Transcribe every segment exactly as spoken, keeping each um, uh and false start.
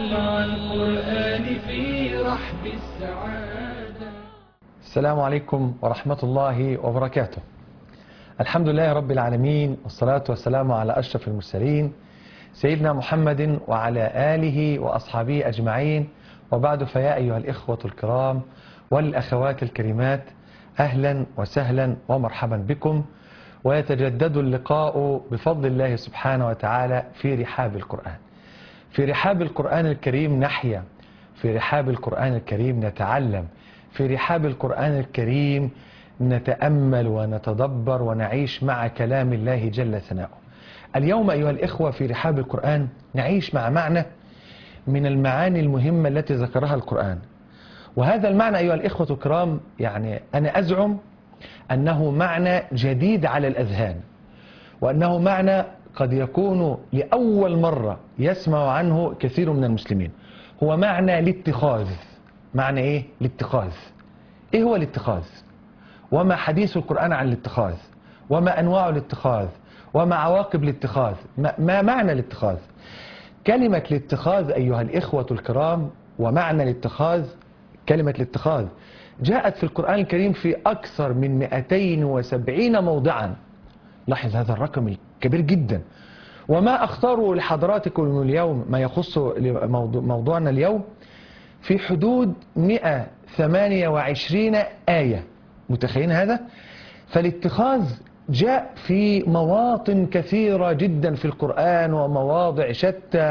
مع القرآن في رحب السعادة. السلام عليكم ورحمة الله وبركاته. الحمد لله رب العالمين، والصلاة والسلام على أشرف المرسلين سيدنا محمد وعلى آله وأصحابه أجمعين، وبعد، فيا أيها الإخوة الكرام والأخوات الكريمات، أهلا وسهلا ومرحبا بكم، ويتجدد اللقاء بفضل الله سبحانه وتعالى في رحاب القرآن. في رحاب القرآن الكريم نحيا، في رحاب القرآن الكريم نتعلم، في رحاب القرآن الكريم نتأمل ونتدبر ونعيش مع كلام الله جل ثناؤه. اليوم أيها الإخوة في رحاب القرآن نعيش مع معنى من المعاني المهمة التي ذكرها القرآن، وهذا المعنى أيها الإخوة الكرام يعني أنا أزعم أنه معنى جديد على الأذهان، وأنه معنى قد يكون لأول مرة يسمع عنه كثير من المسلمين. هو معنى الاتخاذ. معنى إيه؟ الاتخاذ. إيه هو الاتخاذ؟ وما حديث القرآن عن الاتخاذ؟ وما أنواع الاتخاذ؟ وما عواقب الاتخاذ؟ ما معنى الاتخاذ؟ كلمة الاتخاذ أيها الإخوة الكرام ومعنى الاتخاذ، كلمة الاتخاذ جاءت في القرآن الكريم في أكثر من مئتين وسبعين موضعا. لاحظ هذا الرقم الكبير جدا. وما أختاره لحضراتكم اليوم ما يخص موضوعنا اليوم في حدود مئة وثمانية وعشرين آية. متخيلين هذا؟ فالاتخاذ جاء في مواطن كثيرة جدا في القرآن ومواضع شتى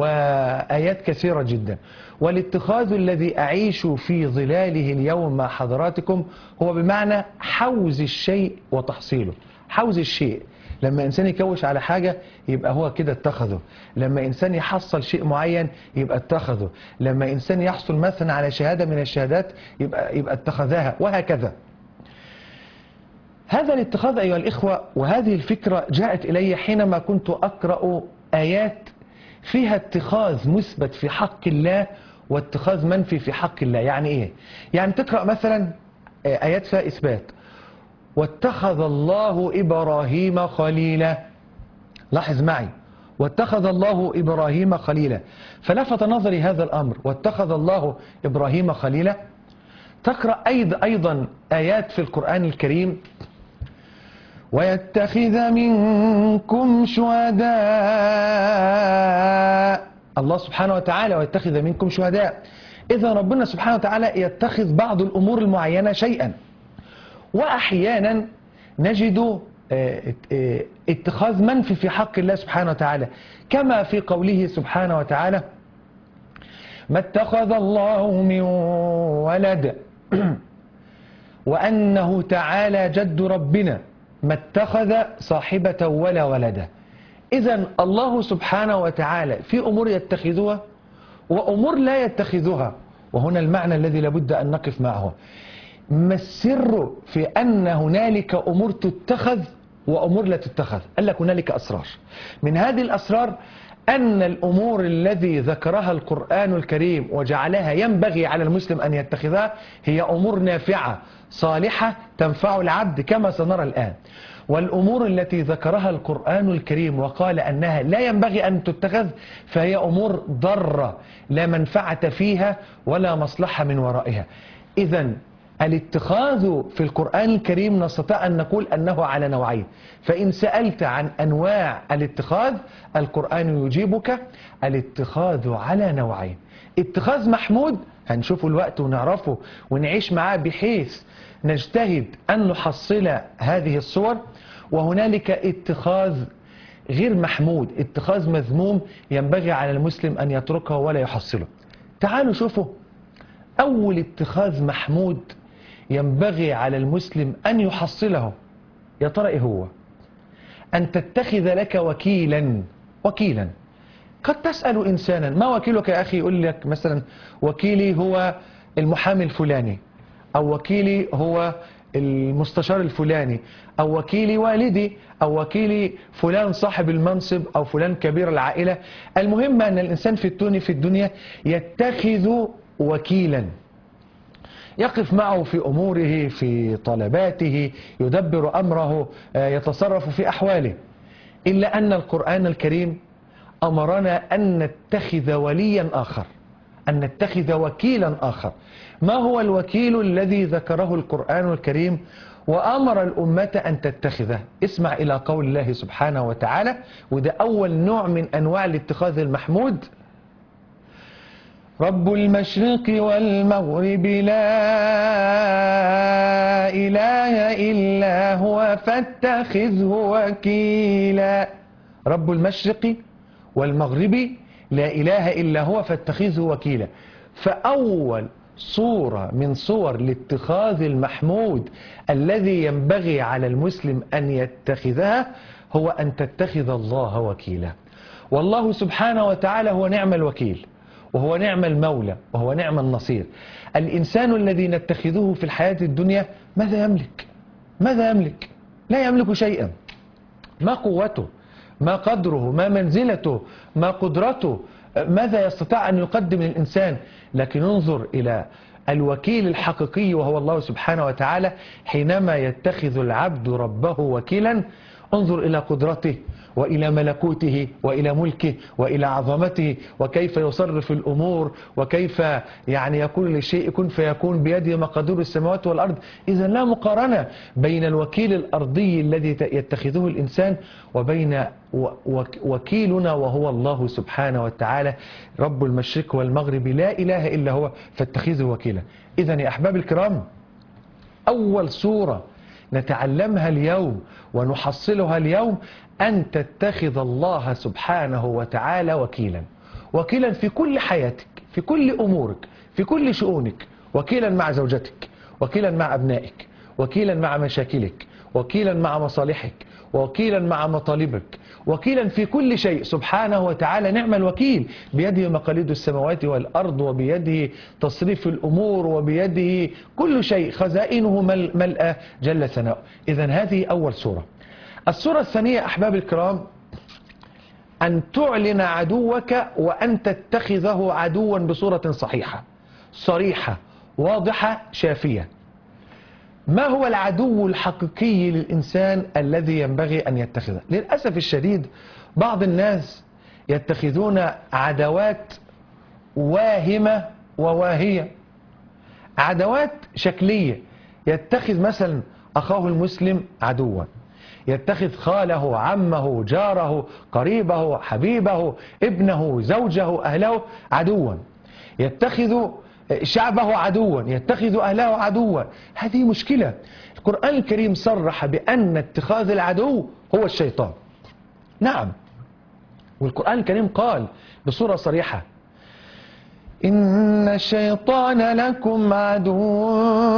وآيات كثيرة جدا. والاتخاذ الذي أعيش في ظلاله اليوم مع حضراتكم هو بمعنى حوز الشيء وتحصيله. حوز الشيء، لما إنسان يكوش على حاجة يبقى هو كده اتخذه، لما إنسان يحصل شيء معين يبقى اتخذه، لما إنسان يحصل مثلا على شهادة من الشهادات يبقى, يبقى اتخذها، وهكذا. هذا الاتخاذ أيها الإخوة وهذه الفكرة جاءت إلي حينما كنت أقرأ آيات فيها اتخاذ مثبت في حق الله واتخاذ منفي في حق الله. يعني إيه؟ يعني تقرأ مثلا آيات فيها إثبات: واتخذ الله إبراهيم خليلا. لاحظ معي، واتخذ الله إبراهيم خليلا. فلفت نظري هذا الأمر، واتخذ الله إبراهيم خليلا. تقرأ أيضا, أيضا آيات في القرآن الكريم: ويتخذ منكم شهداء. الله سبحانه وتعالى ويتخذ منكم شهداء. إذا ربنا سبحانه وتعالى يتخذ بعض الأمور المعينة شيئا. وأحيانا نجد اتخاذ منفي في حق الله سبحانه وتعالى، كما في قوله سبحانه وتعالى: ما اتخذ الله من ولد وأنه تعالى جد ربنا ما اتخذ صاحبة ولا ولدا. إذن الله سبحانه وتعالى في أمور يتخذها وأمور لا يتخذها، وهنا المعنى الذي لابد أن نقف معه. ما السر في أن هنالك أمور تتخذ وأمور لا تتخذ؟ قال لك هنالك أسرار. من هذه الأسرار أن الأمور الذي ذكرها القرآن الكريم وجعلها ينبغي على المسلم أن يتخذها هي أمور نافعة صالحة تنفع العبد كما سنرى الآن. والأمور التي ذكرها القرآن الكريم وقال أنها لا ينبغي أن تتخذ فهي أمور ضارة لا منفعة فيها ولا مصلحة من ورائها. إذن الاتخاذ في القرآن الكريم نستطيع أن نقول أنه على نوعين. فإن سألت عن أنواع الاتخاذ القرآن يجيبك الاتخاذ على نوعين: اتخاذ محمود هنشوف الوقت ونعرفه ونعيش معاه بحيث نجتهد أن نحصل هذه الصور، وهنالك اتخاذ غير محمود، اتخاذ مذموم ينبغي على المسلم أن يتركه ولا يحصله. تعالوا شوفوا أول اتخاذ محمود ينبغي على المسلم أن يحصله. يا ترى إيه هو؟ أن تتخذ لك وكيلا. وكيلا قد تسأل إنسانا: ما وكيلك يا أخي؟ يقول لك مثلا: وكيلي هو المحامي الفلاني، أو وكيلي هو المستشار الفلاني، أو وكيلي والدي، أو وكيلي فلان صاحب المنصب، أو فلان كبير العائلة. المهم أن الإنسان في الدنيا في الدنيا يتخذ وكيلا يقف معه في أموره، في طلباته، يدبر أمره، يتصرف في أحواله. إلا أن القرآن الكريم أمرنا أن نتخذ وليا آخر، أن نتخذ وكيلا آخر. ما هو الوكيل الذي ذكره القرآن الكريم وأمر الأمة أن تتخذه؟ اسمع إلى قول الله سبحانه وتعالى، وده أول نوع من أنواع الاتخاذ المحمود: رب المشرق والمغرب لا إله إلا هو فاتخذه وكيلا. رب المشرق والمغرب لا إله إلا هو فاتخذه وكيلا. فأول صورة من صور الاتخاذ المحمود الذي ينبغي على المسلم أن يتخذها هو أن تتخذ الله وكيلا. والله سبحانه وتعالى هو نعم الوكيل، وهو نعم المولى، وهو نعم النصير. الإنسان الذي نتخذه في الحياة الدنيا ماذا يملك؟ ماذا يملك؟ لا يملك شيئا. ما قوته؟ ما قدره؟ ما منزلته؟ ما قدرته؟ ماذا يستطيع أن يقدم للإنسان؟ لكن انظر إلى الوكيل الحقيقي وهو الله سبحانه وتعالى. حينما يتخذ العبد ربه وكيلا انظر إلى قدرته وإلى ملكوته وإلى ملكه وإلى عظمته، وكيف يصرف الأمور، وكيف يعني يقول للشيء كن فيكون بيده مقادير السماوات والأرض. إذا لا مقارنة بين الوكيل الأرضي الذي يتخذه الإنسان وبين وكيلنا وهو الله سبحانه وتعالى رب المشرق والمغرب لا إله إلا هو فاتخذه وكيلا. إذا يا أحباب الكرام، أول سورة نتعلمها اليوم ونحصلها اليوم أن تتخذ الله سبحانه وتعالى وكيلا. وكيلا في كل حياتك، في كل أمورك، في كل شؤونك. وكيلا مع زوجتك، وكيلا مع أبنائك، وكيلا مع مشاكلك، وكيلا مع مصالحك، وكيلا مع مطالبك، وكيلا في كل شيء. سبحانه وتعالى نعم الوكيل، بيده مقاليد السماوات والأرض، وبيده تصريف الأمور، وبيده كل شيء، خزائنه ملأ جل ثناؤه. إذن هذه أول سورة. السورة الثانية أحباب الكرام أن تعلن عدوك وأن تتخذه عدوا بصورة صحيحة صريحة واضحة شافية. ما هو العدو الحقيقي للإنسان الذي ينبغي أن يتخذه؟ للأسف الشديد بعض الناس يتخذون عدوات واهمة وواهية، عدوات شكلية. يتخذ مثلا أخاه المسلم عدوا، يتخذ خاله، عمه، جاره، قريبه، حبيبه، ابنه، زوجه، أهله عدوا، يتخذ شعبه عدوا، يتخذ أهله عدوا. هذه مشكلة. القرآن الكريم صرح بأن اتخاذ العدو هو الشيطان. نعم، والقرآن الكريم قال بصورة صريحة: إن الشيطان لكم عدو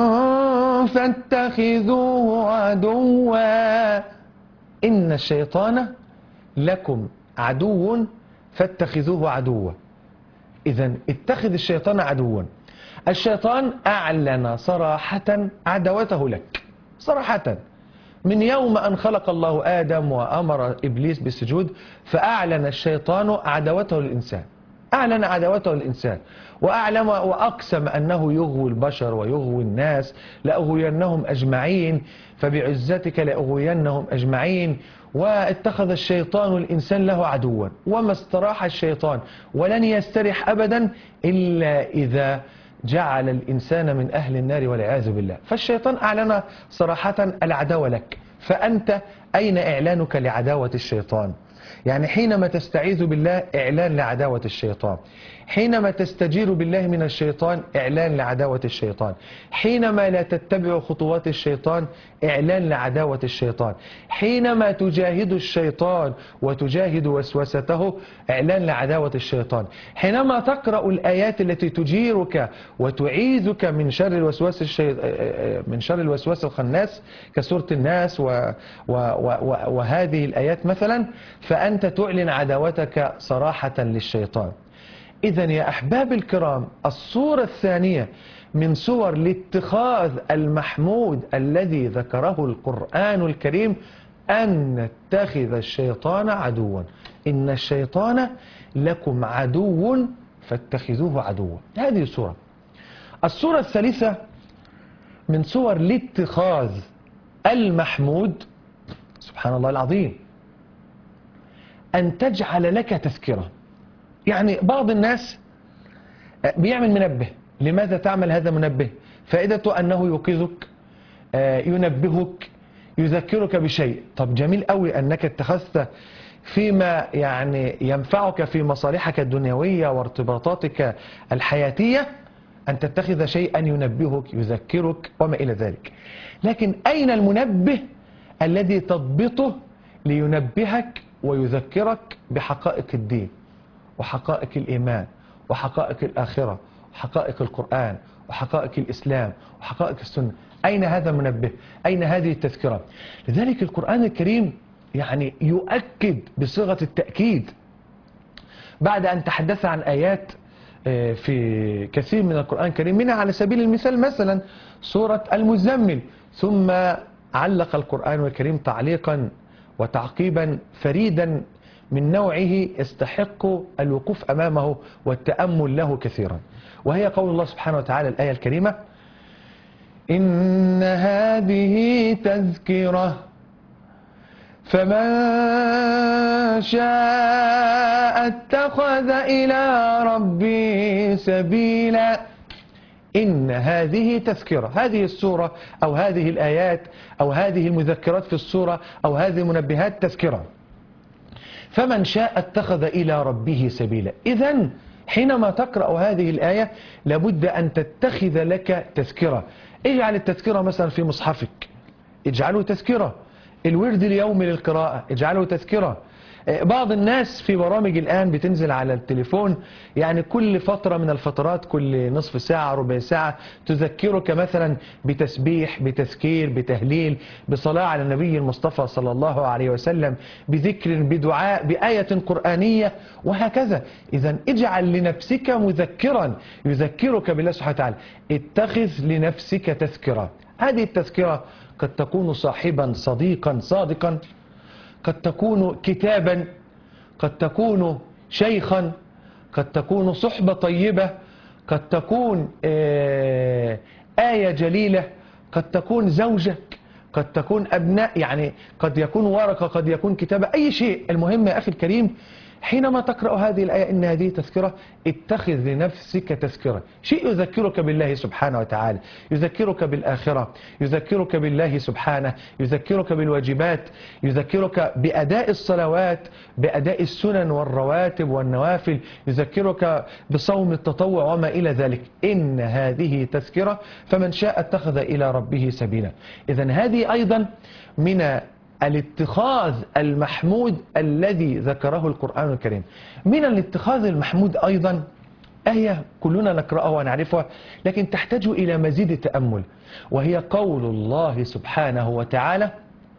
فاتخذوه عدوا. إن الشيطان لكم عدو فاتخذوه عدوا. إذن اتخذ الشيطان عدوا. الشيطان أعلن صراحة عداوته لك صراحة. من يوم أن خلق الله آدم وأمر إبليس بالسجود فأعلن الشيطان عداوته للإنسان، أعلن عداوته للإنسان، وأعلم وأقسم أنه يغوي البشر ويغوي الناس، لأغوينهم أجمعين، فبعزتك لأغوينهم أجمعين. واتخذ الشيطان الإنسان له عدوا، وما استراح الشيطان ولن يسترح أبدا إلا إذا جعل الإنسان من أهل النار والعياذ بالله. فالشيطان أعلن صراحة العداوة لك. فأنت أين إعلانك لعداوة الشيطان؟ يعني حينما تستعيذ بالله إعلان لعداوة الشيطان، حينما تستجير بالله من الشيطان إعلان لعداوة الشيطان، حينما لا تتبع خطوات الشيطان إعلان لعداوة الشيطان، حينما تجاهد الشيطان وتجاهد وسوسته إعلان لعداوة الشيطان، حينما تقرأ الآيات التي تجيرك وتعيذك من شر الوسواس الشي... من شر الوسواس الخناس كسورة الناس و... و... و... وهذه الآيات مثلا، فأنت تعلن عداوتك صراحة للشيطان. إذن يا أحباب الكرام، الصورة الثانية من صور الاتخاذ المحمود الذي ذكره القرآن الكريم أن نتخذ الشيطان عدوا. إن الشيطان لكم عدو فاتخذوه عدوا. هذه الصورة. الصورة الثالثة من صور الاتخاذ المحمود، سبحان الله العظيم، أن تجعل لك تذكرة. يعني بعض الناس بيعمل منبه. لماذا تعمل هذا منبه؟ فائدته أنه يوقظك، ينبهك، يذكرك بشيء. طب جميل قوي أنك اتخذت فيما يعني ينفعك في مصالحك الدنيوية وارتباطاتك الحياتية أن تتخذ شيئا ينبهك يذكرك وما إلى ذلك. لكن أين المنبه الذي تضبطه لينبهك ويذكرك بحقائق الدين وحقائق الإيمان وحقائق الآخرة وحقائق القرآن وحقائق الإسلام وحقائق السنة؟ أين هذا المنبه؟ أين هذه التذكرة؟ لذلك القرآن الكريم يعني يؤكد بصيغة التأكيد بعد أن تحدث عن آيات في كثير من القرآن الكريم، منها على سبيل المثال مثلا سورة المزمل، ثم علق القرآن الكريم تعليقا وتعقيبا فريدا من نوعه يستحق الوقوف أمامه والتأمل له كثيرا، وهي قول الله سبحانه وتعالى الآية الكريمة: إن هذه تذكرة فمن شاء اتخذ إلى ربه سبيلا. إن هذه تذكرة، هذه السورة أو هذه الآيات أو هذه المذكرات في السورة أو هذه المنبهات تذكرة، فمن شاء اتخذ إلى ربه سبيلا. إذن حينما تقرأ هذه الآية لابد أن تتخذ لك تذكرة. اجعل التذكرة مثلا في مصحفك، اجعله تذكرة. الورد اليومي للقراءة اجعله تذكرة. بعض الناس في برامج الآن بتنزل على التليفون، يعني كل فترة من الفترات، كل نصف ساعة ربع ساعة، تذكرك مثلا بتسبيح، بتذكير، بتهليل، بصلاة على النبي المصطفى صلى الله عليه وسلم، بذكر، بدعاء، بآية قرآنية، وهكذا. إذا اجعل لنفسك مذكرا يذكرك بالله سبحانه وتعالى. اتخذ لنفسك تذكرة. هذه التذكرة قد تكون صاحبا صديقا صادقا، قد تكون كتابا، قد تكون شيخا، قد تكون صحبة طيبة، قد تكون آية جليلة، قد تكون زوجك، قد تكون أبناء، يعني قد يكون ورقة، قد يكون كتابة، أي شيء. المهم يا أخي الكريم حينما تقرأ هذه الآية إن هذه تذكرة، اتخذ لنفسك تذكرة، شيء يذكرك بالله سبحانه وتعالى، يذكرك بالآخرة، يذكرك بالله سبحانه، يذكرك بالواجبات، يذكرك بأداء الصلوات، بأداء السنن والرواتب والنوافل، يذكرك بصوم التطوع وما إلى ذلك. إن هذه تذكرة فمن شاء اتخذ إلى ربه سبيلا. إذن هذه أيضا من الاتخاذ المحمود الذي ذكره القرآن الكريم. من الاتخاذ المحمود أيضا آية كلنا نقرأها ونعرفها لكن تحتاج إلى مزيد تأمل، وهي قول الله سبحانه وتعالى: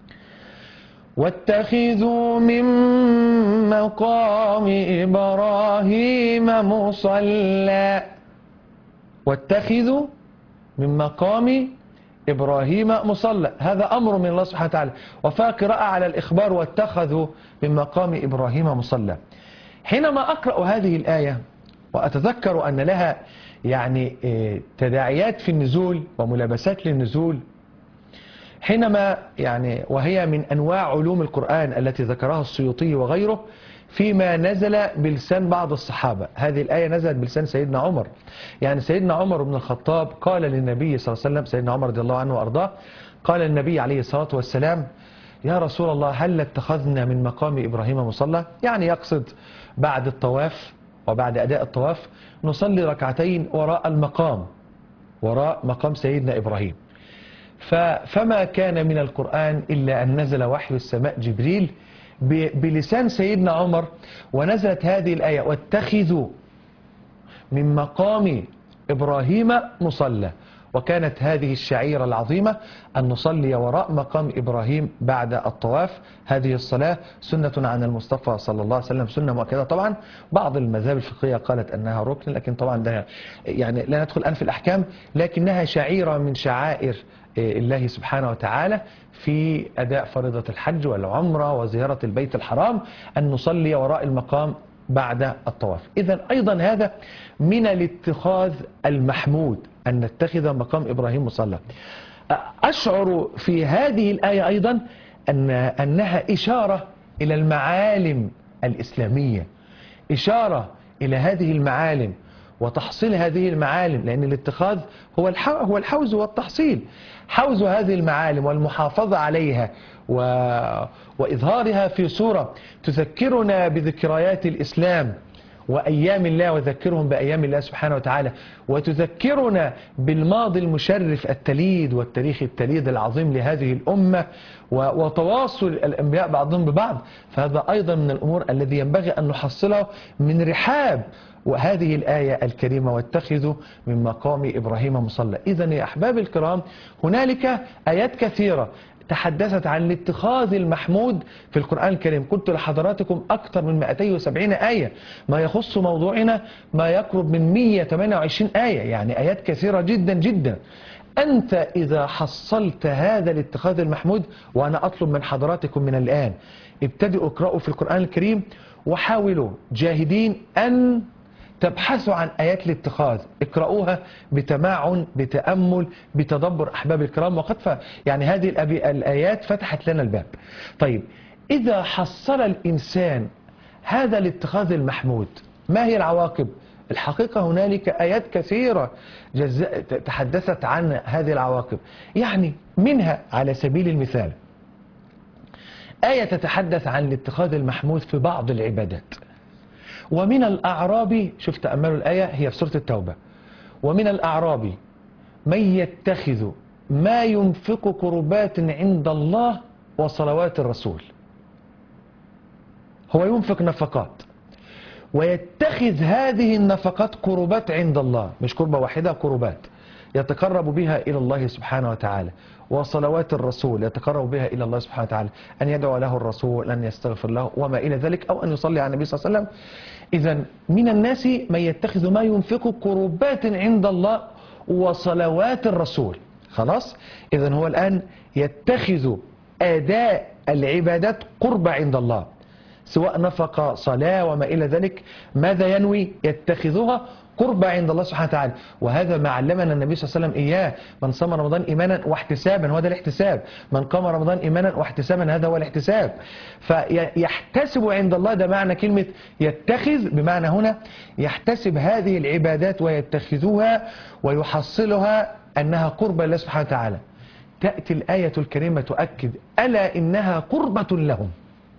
واتخذوا من مقام إبراهيم مصلى. واتخذوا من مقام إبراهيم مصلى، هذا أمر من الله سبحانه وتعالى. وفيها قراءة على الإخبار: واتخذوا من مقام إبراهيم مصلى. حينما أقرأ هذه الآية وأتذكر أن لها يعني تداعيات في النزول وملابسات للنزول، حينما يعني وهي من أنواع علوم القرآن التي ذكرها السيوطي وغيره فيما نزل بلسان بعض الصحابة. هذه الآية نزلت بلسان سيدنا عمر، يعني سيدنا عمر بن الخطاب قال للنبي صلى الله عليه وسلم، سيدنا عمر رضي الله عنه وأرضاه، قال النبي عليه الصلاة والسلام: يا رسول الله هل اتخذنا من مقام إبراهيم مصلى؟ يعني يقصد بعد الطواف وبعد أداء الطواف نصلي ركعتين وراء المقام، وراء مقام سيدنا إبراهيم. فما كان من القرآن إلا أن نزل وحي السماء جبريل بلسان سيدنا عمر، ونزلت هذه الآية: واتخذوا من مقام إبراهيم مصلى. وكانت هذه الشعيرة العظيمة أن نصلي وراء مقام إبراهيم بعد الطواف. هذه الصلاة سنة عن المصطفى صلى الله عليه وسلم، سنة مؤكدة. طبعا بعض المذاهب الفقهية قالت أنها ركن، لكن طبعا ده يعني لا ندخل الآن في الأحكام، لكنها شعيرة من شعائر الله سبحانه وتعالى في أداء فريضة الحج والعمرة وزيارة البيت الحرام، أن نصلي وراء المقام بعد الطواف. إذن أيضا هذا من الاتخاذ المحمود، أن نتخذ مقام إبراهيم مصلى. أشعر في هذه الآية أيضا أن أنها إشارة إلى المعالم الإسلامية، إشارة إلى هذه المعالم وتحصيل هذه المعالم، لأن الاتخاذ هو هو الحوز والتحصيل، حوز هذه المعالم والمحافظة عليها و... وإظهارها في صورة تذكرنا بذكريات الإسلام وأيام الله، وذكرهم بأيام الله سبحانه وتعالى، وتذكرنا بالماضي المشرف التليد والتاريخ التليد العظيم لهذه الأمة وتواصل الأنبياء بعضهم ببعض. فهذا أيضا من الأمور الذي ينبغي أن نحصله من رحاب وهذه الآية الكريمة: واتخذوا من مقام إبراهيم مصلى. إذن يا أحباب الكرام، هنالك آيات كثيرة تحدثت عن الاتخاذ المحمود في القرآن الكريم. قلت لحضراتكم أكثر من مئتين وسبعين آية، ما يخص موضوعنا ما يقرب من مئة وثمانية وعشرين آية، يعني آيات كثيرة جدا جدا. أنت إذا حصلت هذا الاتخاذ المحمود، وأنا أطلب من حضراتكم من الآن ابتدئوا اقرأوا في القرآن الكريم وحاولوا جاهدين أن تبحثوا عن آيات الاتخاذ، اقرأوها بتمعن بتأمل بتدبر أحباب الكرام، وقد ف... يعني هذه الآيات فتحت لنا الباب. طيب، إذا حصل الإنسان هذا الاتخاذ المحمود ما هي العواقب؟ الحقيقة هنالك آيات كثيرة جز... تحدثت عن هذه العواقب، يعني منها على سبيل المثال آية تتحدث عن الاتخاذ المحمود في بعض العبادات. ومن الأعراب، شوف تأملوا الآية، هي في سورة التوبة: ومن الأعراب من يتخذ ما ينفق قربات عند الله وصلوات الرسول. هو ينفق نفقات ويتخذ هذه النفقات قربات عند الله، مش قربة واحدة، قربات يتقرب بها إلى الله سبحانه وتعالى، وصلوات الرسول يتقرب بها إلى الله سبحانه وتعالى، أن يدعو له الرسول، أن يستغفر له وما إلى ذلك، أو أن يصلي على النبي صلى الله عليه وسلم. إذن من الناس من يتخذ ما ينفق قربات عند الله وصلوات الرسول. خلاص، إذن هو الآن يتخذ أداء العبادات قربة عند الله، سواء نفق صلاة وما إلى ذلك، ماذا ينوي؟ يتخذها قربة عند الله سبحانه وتعالى. وهذا ما علمنا النبي صلى الله عليه وسلم إياه: من صام رمضان إيمانا واحتسابا، هو ده الاحتساب، من قام رمضان إيمانا واحتسابا، هذا هو الاحتساب. فيحتسب عند الله، ده معنى كلمة يتخذ، بمعنى هنا يحتسب هذه العبادات ويتخذوها ويحصلها أنها قربة لله سبحانه وتعالى. تأتي الآية الكريمة تؤكد: ألا إنها قربة لهم،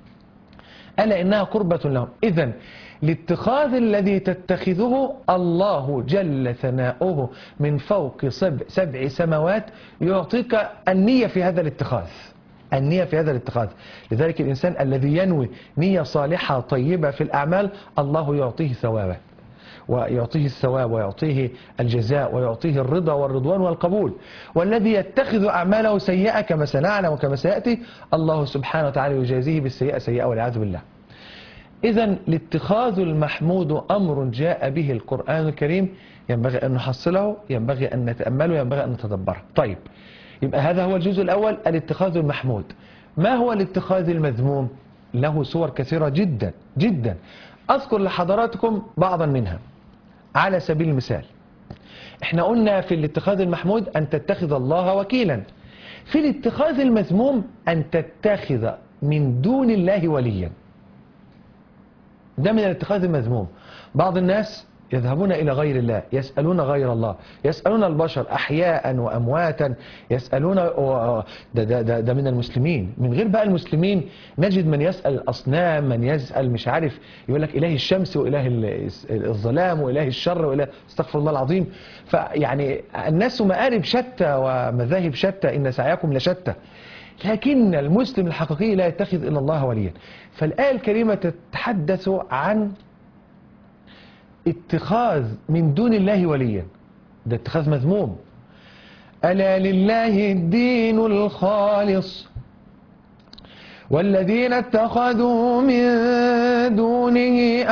ألا إنها قربة لهم. إذن الاتخاذ الذي تتخذه الله جل ثناؤه من فوق سبع, سبع سماوات يعطيك النية في هذا الاتخاذ، النية في هذا الاتخاذ. لذلك الإنسان الذي ينوي نية صالحة طيبة في الأعمال، الله يعطيه ثوابه ويعطيه الثواب ويعطيه الجزاء ويعطيه الرضا والرضوان والقبول. والذي يتخذ أعماله سيئة كما سنعلم وكما سيأتي، الله سبحانه وتعالى يجازيه بالسيئة سيئة والعياذ بالله. إذن الاتخاذ المحمود أمر جاء به القرآن الكريم، ينبغي أن نحصله، ينبغي أن نتأمله، ينبغي أن نتدبره. طيب، يبقى هذا هو الجزء الأول، الاتخاذ المحمود. ما هو الاتخاذ المذموم؟ له صور كثيرة جدا جدا، أذكر لحضراتكم بعضا منها. على سبيل المثال، احنا قلنا في الاتخاذ المحمود أن تتخذ الله وكيلا. في الاتخاذ المذموم أن تتخذ من دون الله وليا، ده من الاتخاذ المذموم. بعض الناس يذهبون إلى غير الله، يسألون غير الله، يسألون البشر أحياء وأمواتا، يسألون ده, ده, ده, ده من المسلمين. من غير بقى المسلمين نجد من يسأل الأصنام، من يسأل مش عارف، يقول لك إله الشمس وإله الظلام وإله الشر وإله، استغفر الله العظيم. فيعني الناس مآرب شتى ومذاهب شتى، إن سعيكم لشتى، لكن المسلم الحقيقي لا يتخذ إلا الله وليا. فالآية الكريمة تتحدث عن اتخاذ من دون الله وليا، ده اتخاذ مذموم. ألا لله الدين الخالص والذين اتخذوا من دونه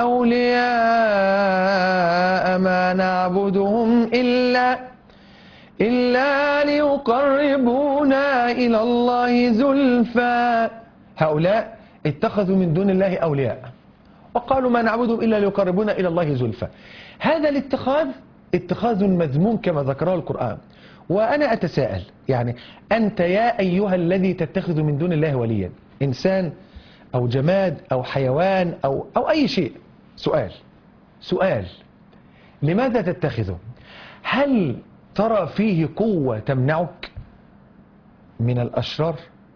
أولياء ما نعبدهم إلا إلا ليقربونا إلى الله زلفى. هؤلاء اتخذوا من دون الله أولياء وقالوا ما نعبدهم إلا ليقربونا إلى الله زلفى. هذا الاتخاذ اتخاذ مذموم كما ذكره القرآن. وأنا أتساءل، يعني أنت يا أيها الذي تتخذ من دون الله وليا، إنسان أو جماد أو حيوان أو, أو أي شيء، سؤال سؤال لماذا تتخذه؟ هل ترى فيه قوة تمنعك من الأشرار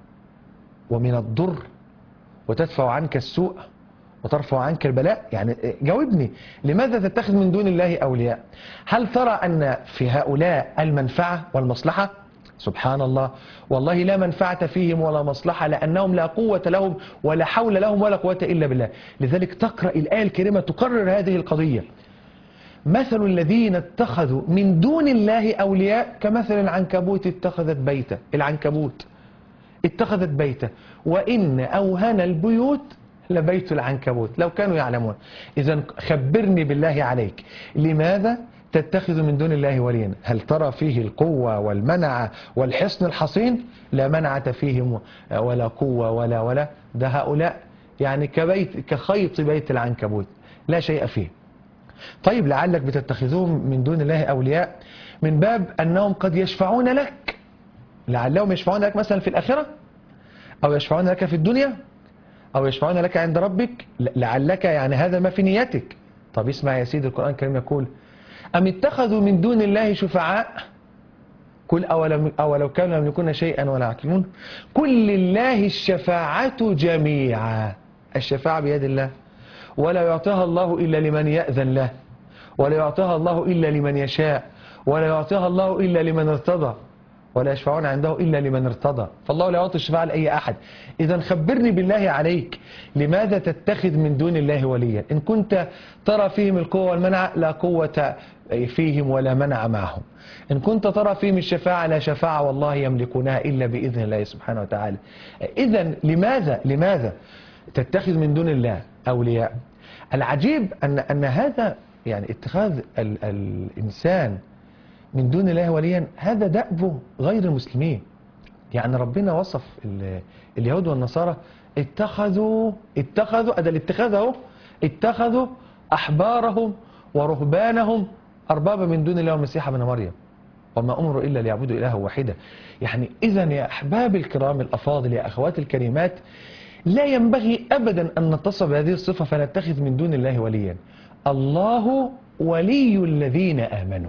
ومن الضر وتدفع عنك السوء وترفع عنك البلاء؟ يعني جاوبني، لماذا تتخذ من دون الله أولياء؟ هل ترى أن في هؤلاء المنفعة والمصلحة؟ سبحان الله، والله لا منفعة فيهم ولا مصلحة، لأنهم لا قوة لهم ولا حول لهم ولا قوة إلا بالله. لذلك تقرأ الآية الكريمة تقرر هذه القضية. مثل الذين اتخذوا من دون الله أولياء كمثل العنكبوت اتخذت بيتا. العنكبوت اتخذت بيتا وإن أوهن البيوت لبيت العنكبوت لو كانوا يعلمون. إذا خبرني بالله عليك، لماذا تتخذ من دون الله وليا؟ هل ترى فيه القوة والمنع والحصن الحصين؟ لا منعة فيهم ولا قوة ولا ولا ده هؤلاء يعني كبيت كخيط بيت العنكبوت لا شيء فيه. طيب لعلك بتتخذوهم من دون الله أولياء من باب أنهم قد يشفعون لك، لعلهم يشفعون لك مثلا في الآخرة، أو يشفعون لك في الدنيا، أو يشفعون لك عند ربك، لعلك يعني هذا ما في نيتك. طب اسمع يا سيدي، القرآن الكريم يقول أم اتخذوا من دون الله شفعاء قل أولم أولو كانوا لم يكن شيئا ولا يعقلون قل لله الشفاعة جميعا. الشفاعة بيد الله، ولا يعطيها الله إلا لمن يأذن له، ولا يعطيها الله إلا لمن يشاء، ولا يعطيها الله إلا لمن ارتضى، ولا يشفعون عنده إلا لمن ارتضى. فالله لا يعطي الشفاعة لأي أحد. إذا خبرني بالله عليك، لماذا تتخذ من دون الله وليا إن كنت ترى فيهم القوة والمنع؟ لا قوة فيهم ولا منع معهم. إن كنت ترى فيهم الشفاعة لا شفاعة والله يملكونها إلا بإذن الله سبحانه وتعالى. إذا لماذا لماذا تتخذ من دون الله أولياء؟ العجيب أن أن هذا يعني اتخاذ ال الإنسان من دون الله وليا هذا دأب غير المسلمين. يعني ربنا وصف اليهود والنصارى اتخذوا اتخذوا أدى الاتخاذ اهو اتخذوا أحبارهم ورهبانهم أربابا من دون الله والمسيح ابن مريم وما أمروا إلا ليعبدوا إلها واحدا. يعني إذا يا أحباب الكرام الأفاضل، يا أخوات الكريمات، لا ينبغي أبدا أن نتصف بهذه الصفة فنتخذ من دون الله وليا. الله ولي الذين آمنوا،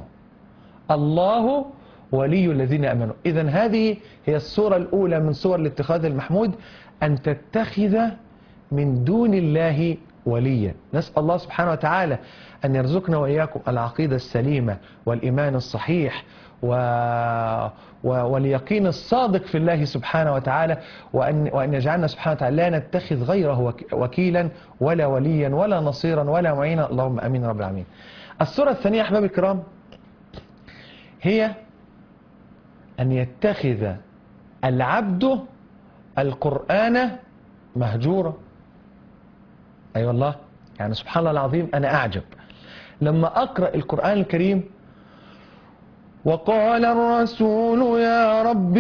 الله ولي الذين آمنوا. إذن هذه هي الصورة الأولى من صور الاتخاذ المحمود، أن تتخذ من دون الله وليا. نسأل الله سبحانه وتعالى أن يرزقنا وإياكم العقيدة السليمة والإيمان الصحيح و... و... واليقين الصادق في الله سبحانه وتعالى، وأن, وأن يجعلنا سبحانه وتعالى لا نتخذ غيره وك... وكيلا ولا وليا ولا نصيرا ولا معينا. اللهم أمين رب العالمين. الصورة الثانية أحباب الكرام هي أن يتخذ العبد القرآن مهجورا. أي أيوة والله، يعني سبحان الله العظيم، أنا أعجب لما أقرأ القرآن الكريم وقال الرسول يا رب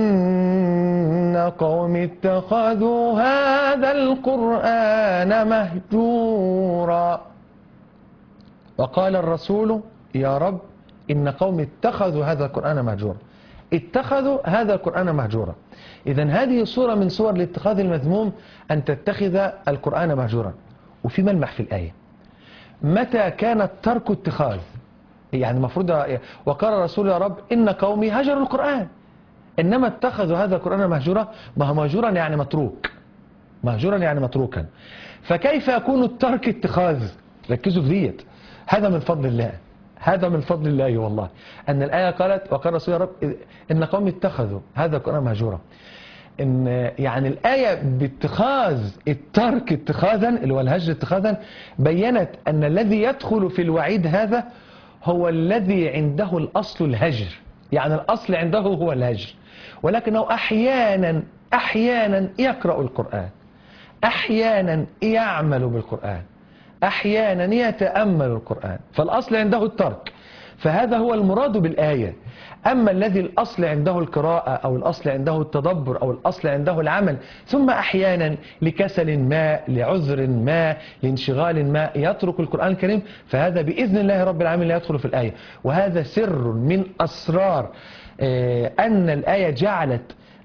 إن قوم اتخذوا هذا القرآن مهجورا. وقال الرسول يا رب إن قوم اتخذوا هذا القرآن مهجورا. اتخذوا هذا القرآن مهجورا. إذن هذه صورة من صور الاتخاذ المذموم، أن تتخذ القرآن مهجورا. وفي ملمح في الآية، متى كان الترك اتخاذ؟ يعني المفروض وقال الرسول يا رب إن قومي هجروا القرآن، إنما اتخذوا هذا القرآن مهجورا. ما هو مهجورا يعني متروك، مهجورا يعني متروكا. فكيف يكون الترك اتخاذ؟ ركزوا في ديت، هذا من فضل الله، هذا من فضل الله والله، أن الآية قالت وقال الرسول يا رب إن قوم اتخذوا هذا القرآن مهجورا. إن يعني الآية باتخاذ الترك اتخاذا اللي هو الهجر اتخاذا بيّنت أن الذي يدخل في الوعيد هذا هو الذي عنده الأصل الهجر، يعني الأصل عنده هو الهجر، ولكنه أحيانا أحيانا يقرأ القرآن، أحيانا يعمل بالقرآن، أحيانا يتأمل القرآن، فالأصل عنده الترك. فهذا هو المراد بالآية. أما الذي الأصل عنده القراءة أو الأصل عنده التدبر أو الأصل عنده العمل، ثم أحيانا لكسل ما، لعذر ما، لانشغال ما يترك القرآن الكريم، فهذا بإذن الله رب العالمين لا يدخل في الآية. وهذا سر من أسرار أن الآية جعلت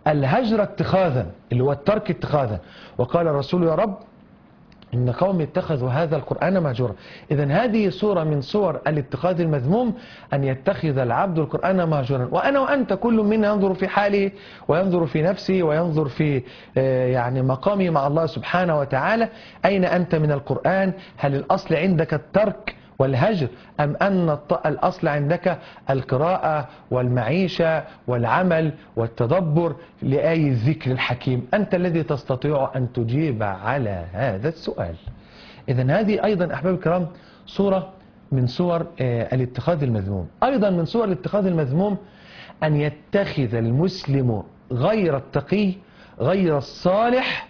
الهجر اتخاذا اللي هو الترك اتخاذا. وقال الرسول يا رب إن قوم اتخذوا هذا القرآن مهجورا. إذن هذه صورة من صور الاتخاذ المذموم، أن يتخذ العبد القرآن مهجورا. وأنا وأنت كل منا ينظر في حاله وينظر في نفسه وينظر في يعني مقامه مع الله سبحانه وتعالى. أين أنت من القرآن؟ هل الأصل عندك الترك والهجر، أم أن الأصل عندك القراءة والمعيشة والعمل والتدبر لآي الذكر الحكيم؟ أنت الذي تستطيع أن تجيب على هذا السؤال. إذن هذه أيضا أحباب الكرام صورة من صور الاتخاذ المذموم. أيضا من صور الاتخاذ المذموم أن يتخذ المسلم غير التقي غير الصالح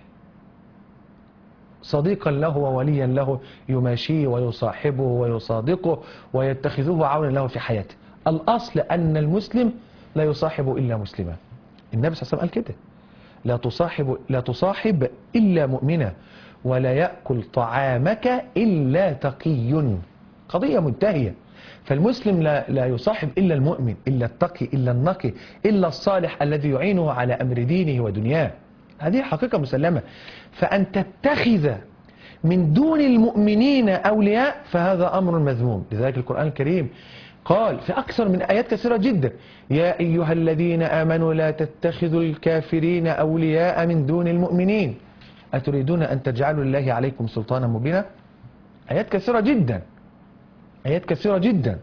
صديقا له ووليا له، يماشيه ويصاحبه ويصادقه ويتخذه عونا له في حياته. الأصل أن المسلم لا يصاحب إلا مسلما. النبي صلى الله عليه وسلم قال كده: لا تصاحب لا تصاحب إلا مؤمنا، ولا يأكل طعامك إلا تقي. قضية منتهية. فالمسلم لا, لا يصاحب إلا المؤمن، إلا التقي، إلا النقي، إلا الصالح الذي يعينه على أمر دينه ودنياه. هذه حقيقة مسلمة. فأن تتخذ من دون المؤمنين أولياء فهذا أمر مذموم. لذلك القرآن الكريم قال في أكثر من آيات كثيرة جدا: يا أيها الذين آمنوا لا تتخذوا الكافرين أولياء من دون المؤمنين أتريدون أن تجعلوا الله عليكم سلطانا مبينا. آيات كثيرة جدا، آيات كثيرة جدا.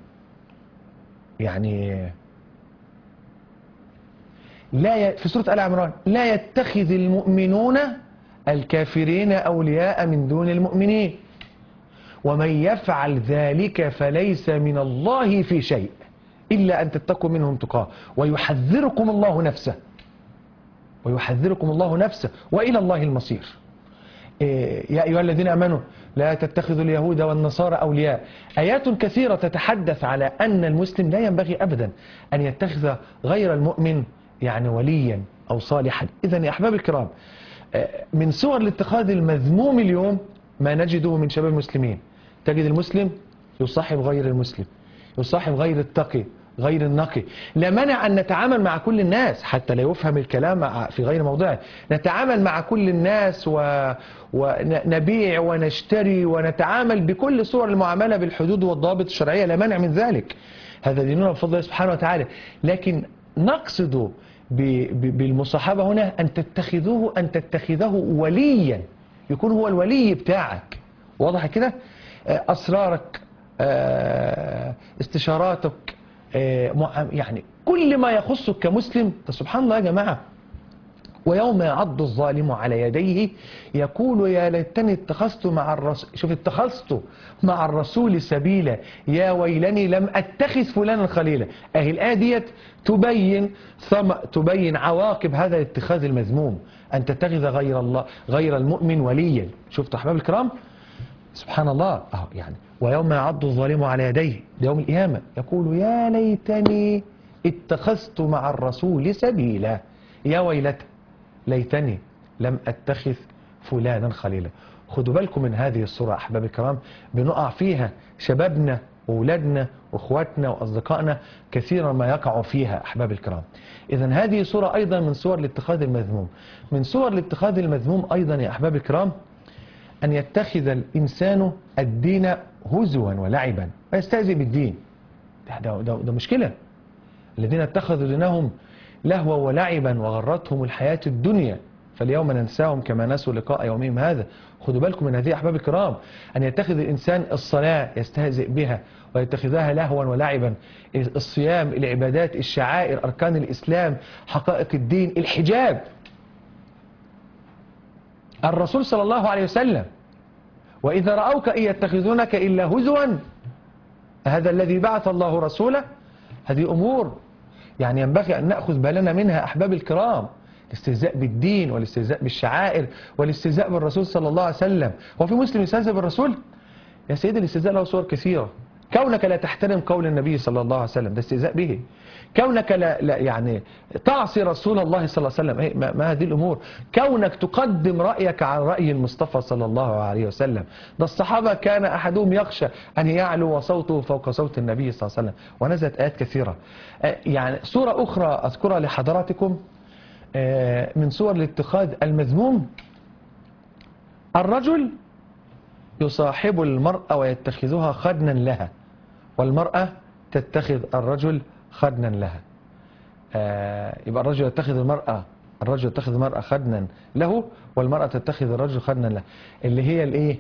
يعني لا ي... في سورة آل عمران: لا يتخذ المؤمنون الكافرين أولياء من دون المؤمنين ومن يفعل ذلك فليس من الله في شيء إلا أن تتقوا منهم تقاه ويحذركم الله نفسه ويحذركم الله نفسه وإلى الله المصير. إيه يا أيها الذين آمنوا لا تتخذوا اليهود والنصارى أولياء. آيات كثيرة تتحدث على أن المسلم لا ينبغي أبدا أن يتخذ غير المؤمن يعني وليا أو صالحا. إذن يا أحباب الكرام، من صور الاتخاذ المذموم اليوم ما نجده من شباب المسلمين. تجد المسلم يصاحب غير المسلم، يصاحب غير التقي غير النقي. لا مانع أن نتعامل مع كل الناس حتى لا يفهم الكلام في غير موضعه. نتعامل مع كل الناس و... ونبيع ونشتري ونتعامل بكل صور المعاملة بالحدود والضوابط الشرعية، لا مانع من ذلك. هذا ديننا بفضل الله سبحانه وتعالى. لكن نقصد بالمصاحبة هنا أن تتخذوه أن تتخذه وليا، يكون هو الولي بتاعك. واضح كده؟ أسرارك، استشاراتك، يعني كل ما يخصك كمسلم. سبحان الله يا جماعة. ويوم يعض الظالم على يديه يقول يا ليتني اتخذت مع الرسول، شوف، اتخذت مع الرسول سبيلا يا ويلني لم اتخذ فلانا خليلا. اهي الآية ديت تبين ثم تبين عواقب هذا الاتخاذ المذموم، ان تتخذ غير الله غير المؤمن وليا. شفتوا احباب الكرام؟ سبحان الله. اهو يعني ويوم يعض الظالم على يديه يوم القيامة يقول يا ليتني اتخذت مع الرسول سبيلا يا ويلتى ليتني لم اتخذ فلانا خليلا. خدوا بالكم من هذه الصورة أحباب الكرام، بنقع فيها شبابنا وأولادنا وأخواتنا وأصدقائنا كثيرا ما يقعوا فيها أحباب الكرام. إذن هذه صورة أيضا من صور الاتخاذ المذموم. من صور الاتخاذ المذموم أيضا يا أحباب الكرام أن يتخذ الإنسان الدين هزوا ولعبا ويستهزئ بالدين. ده, ده, ده مشكلة. الذين اتخذوا دينهم لهوا ولعبا وغرتهم الحياة الدنيا فاليوم ننساهم كما نسوا لقاء يومهم هذا. خدوا بالكم من هذه أحباب الكرام، أن يتخذ الإنسان الصلاة يستهزئ بها ويتخذها لهوا ولعبا، الصيام، العبادات، الشعائر، أركان الإسلام، حقائق الدين، الحجاب. الرسول صلى الله عليه وسلم وإذا رأوك إن يتخذونك إلا هزوا هذا الذي بعث الله رسوله. هذه أمور يعني ينبغي أن نأخذ بالنا منها أحباب الكرام. الاستهزاء بالدين والاستهزاء بالشعائر والاستهزاء بالرسول صلى الله عليه وسلم. وفي مسلم يستهزئ بالرسول؟ يا سيدي الاستهزاء له صور كثيرة. كونك لا تحترم قول النبي صلى الله عليه وسلم ده استهزاء به. كونك لا, لا يعني تعصي رسول الله صلى الله عليه وسلم، إيه ما, ما هذه الأمور. كونك تقدم رأيك على رأي المصطفى صلى الله عليه وسلم. ده الصحابة كان أحدهم يخشى أن يعلو وصوته فوق صوت النبي صلى الله عليه وسلم. ونزلت آيات كثيرة. يعني صورة أخرى أذكرها لحضراتكم من صور الاتخاذ المذموم الرجل يصاحب المرأة ويتخذها خدنا لها، والمرأة تتخذ الرجل خدنا لها. يبقى الرجل يتخذ المرأة الرجل يتخذ المرأة خدنا له، والمرأة تتخذ الرجل خدنا له، اللي هي الايه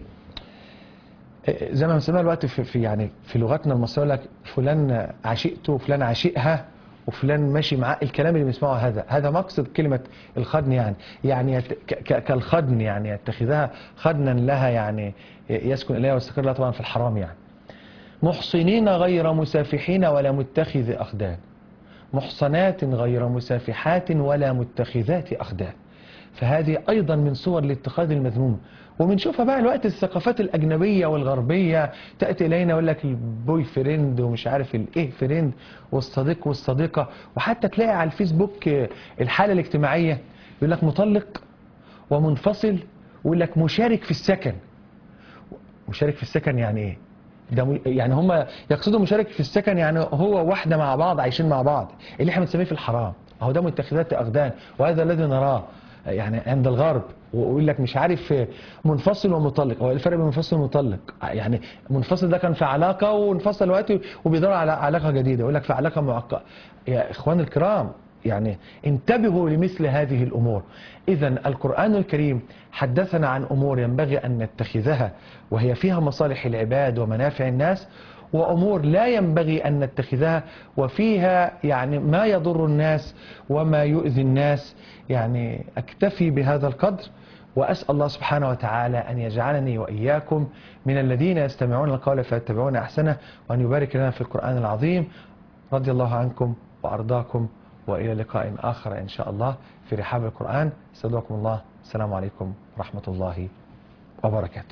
زي ما بنسميها الوقت في, في يعني في لغتنا المصريه، لك فلان عشيقته وفلان عشيقها وفلان ماشي معاه، الكلام اللي بنسمعه هذا هذا مقصد كلمه الخدن، يعني يعني كالخدن، يعني يتخذها خدنا لها، يعني يسكن اليها ويستقر لها طبعا في الحرام. يعني محصنين غير مسافحين ولا متخذ اخدان، محصنات غير مسافحات ولا متخذات اخدان، فهذه ايضا من صور الاتخاذ المذموم. وبنشوفها بقى الوقت الثقافات الاجنبيه والغربيه تاتي الينا يقول لك البوي فريند ومش عارف الايه فريند والصديق والصديقه، وحتى تلاقي على الفيسبوك الحاله الاجتماعيه يقول لك مطلق ومنفصل، ويقول لك مشارك في السكن. مشارك في السكن يعني ايه؟ ده يعني هم يقصدوا مشارك في السكن يعني هو واحده مع بعض عايشين مع بعض، اللي احنا بنسميه في الحرام اهو ده متخذات اخدان، وهذا الذي نراه يعني عند الغرب. ويقول لك مش عارف منفصل ومطلق، هو الفرق بين منفصل ومطلق؟ يعني منفصل ده كان في علاقه وانفصل دلوقتي وبيدور على علاقه جديده، يقول لك في علاقه معقده. يا اخوان الكرام يعني انتبهوا لمثل هذه الامور. اذا القرآن الكريم حدثنا عن امور ينبغي ان نتخذها وهي فيها مصالح العباد ومنافع الناس، وأمور لا ينبغي أن نتخذها وفيها يعني ما يضر الناس وما يؤذي الناس. يعني أكتفي بهذا القدر، وأسأل الله سبحانه وتعالى أن يجعلني وإياكم من الذين يستمعون القول فيتبعون أحسنه، وأن يبارك لنا في القرآن العظيم. رضي الله عنكم وأرضاكم، وإلى لقاء آخر إن شاء الله في رحاب القرآن. استودعكم الله، السلام عليكم ورحمة الله وبركاته.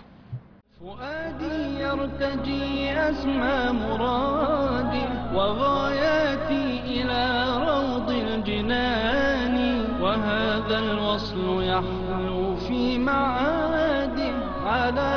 فؤادي يرتجي أسمى مرادي وغاياتي إلى روض الجنان، وهذا الوصل يحلو في معادي على